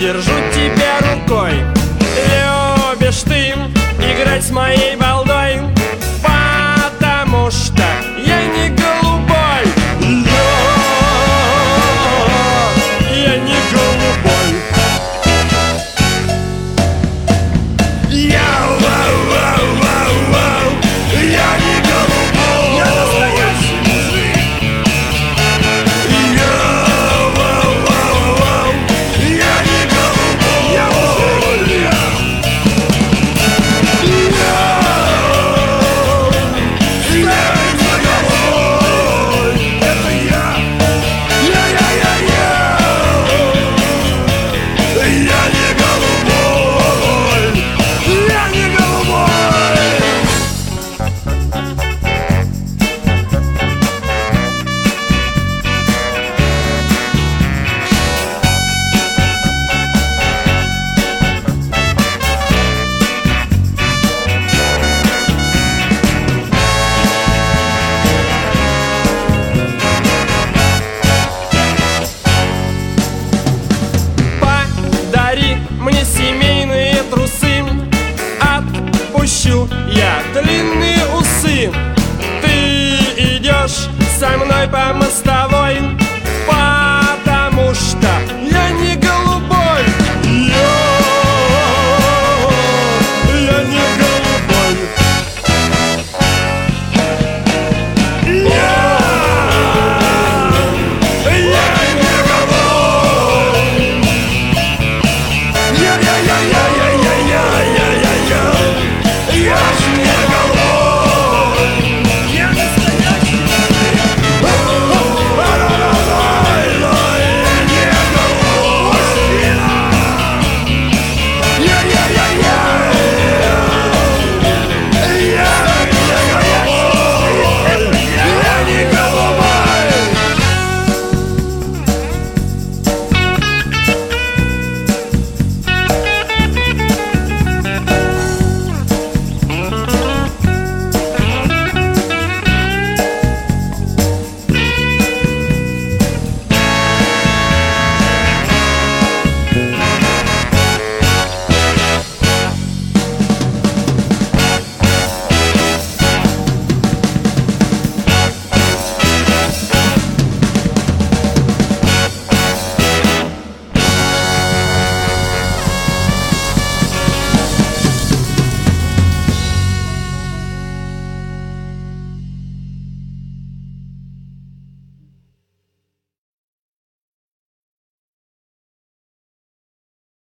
держу тебя рукой. Любишь ты играть с моей балдой, потому что я не голубой. Я не голубой. Я не голубой. Я настоящий мужик. Я не голубой. Я мужик. Мне семейные трусы, отпущу я длинные усы. Ты идешь со мной по мостовой,